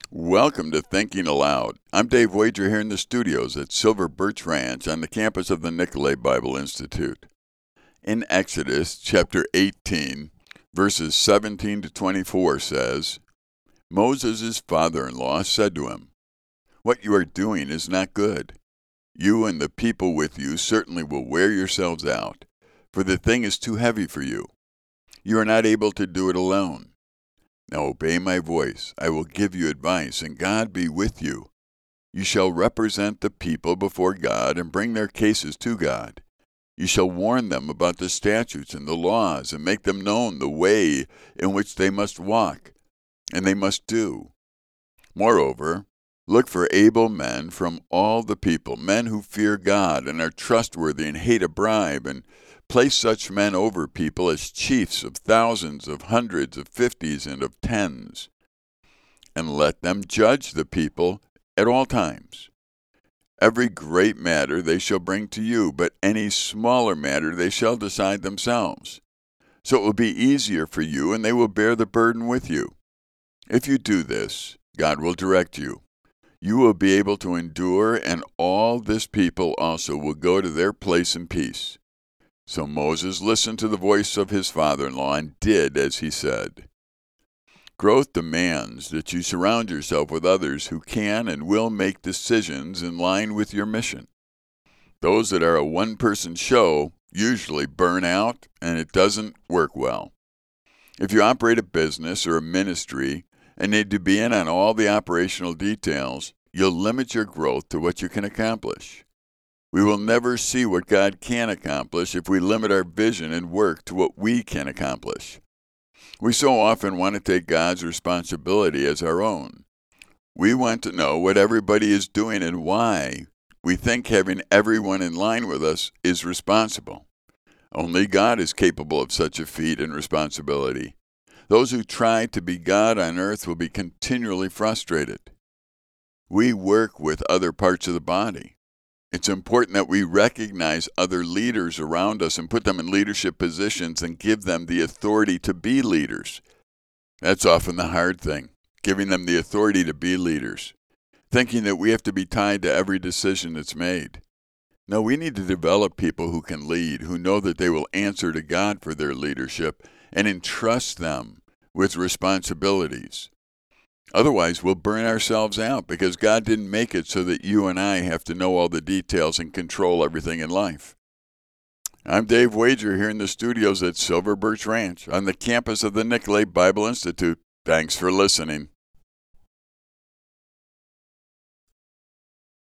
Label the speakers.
Speaker 1: Welcome to Thinking Aloud. I'm Dave Wager here in the studios at Silver Birch Ranch on the campus of the Nicolet Bible Institute. In Exodus chapter 18, verses 17 to 24 says, Moses' father-in-law said to him, "What you are doing is not good. You and the people with you certainly will wear yourselves out, for the thing is too heavy for you. You are not able to do it alone. Now obey my voice. I will give you advice, and God be with you. You shall represent the people before God and bring their cases to God. You shall warn them about the statutes and the laws, and make them known the way in which they must walk, and they must do. Moreover, look for able men from all the people, men who fear God and are trustworthy and hate a bribe, and place such men over people as chiefs of thousands, of hundreds, of fifties, and of tens. And let them judge the people at all times. Every great matter they shall bring to you, but any smaller matter they shall decide themselves. So it will be easier for you, and they will bear the burden with you. If you do this, God will direct you. You will be able to endure, and all this people also will go to their place in peace." So Moses listened to the voice of his father-in-law and did as he said. Growth demands that you surround yourself with others who can and will make decisions in line with your mission. Those that are a one-person show usually burn out, and it doesn't work well. If you operate a business or a ministry and need to be in on all the operational details, you'll limit your growth to what you can accomplish. We will never see what God can accomplish if we limit our vision and work to what we can accomplish. We so often want to take God's responsibility as our own. We want to know what everybody is doing and why we think having everyone in line with us is responsible. Only God is capable of such a feat and responsibility. Those who try to be God on earth will be continually frustrated. We work with other parts of the body. It's important that we recognize other leaders around us and put them in leadership positions and give them the authority to be leaders. That's often the hard thing, giving them the authority to be leaders, thinking that we have to be tied to every decision that's made. No, we need to develop people who can lead, who know that they will answer to God for their leadership and entrust them with responsibilities. Otherwise, we'll burn ourselves out because God didn't make it so that you and I have to know all the details and control everything in life. I'm Dave Wager here in the studios at Silver Birch Ranch on the campus of the Nicolet Bible Institute. Thanks for listening.